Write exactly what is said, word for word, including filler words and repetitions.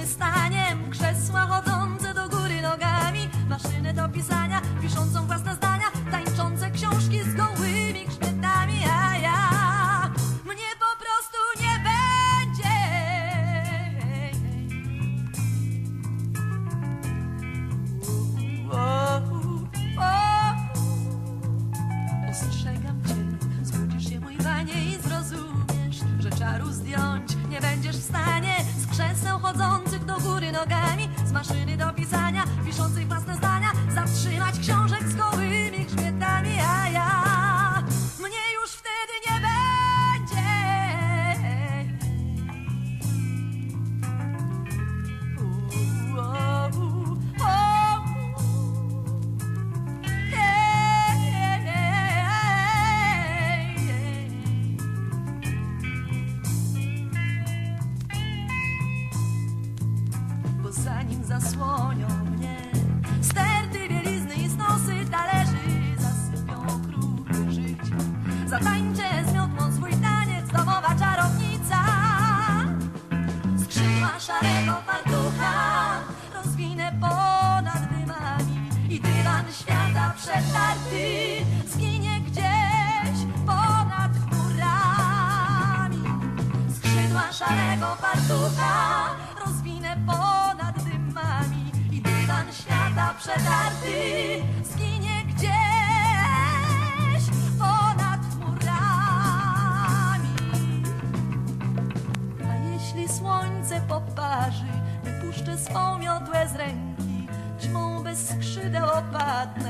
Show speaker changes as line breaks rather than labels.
przystaniem, krzesła chodzące do góry nogami, maszynę do pisania, piszącą własne zdania, tańczące książki z gołymi grzbietami, a ja mnie po prostu nie będzie. O, o, ostrzegam cię, zbudzisz się mój panie i zrozumiesz, że czaru zdjąć nie będziesz w stanie z krzeseł chodzących do góry nogami, z maszyny do pisania, piszących własne zdania, zatrzymać książek z gołymi grzbietami, a ja mnie już wtedy nie będzie. U, o, u, o, hej, hej, hej, hej. Bo zanim zasłonią mnie sterty, bielizny i stosy talerzy, zasypią okruchy życie, zatańczę z miotłą swój taniec, domowa czarownica. Skrzydła szarego fartucha rozwinę ponad dymami i dywan świata przetarty zginie gdzieś ponad chmurami. Skrzydła szarego fartucha rozwinę ponad dymami i dywan świata przetarty zginie gdzieś ponad chmurami. A jeśli słońce poparzy, wypuszczę swą miotłę z ręki, ćmą bez skrzydeł opadnę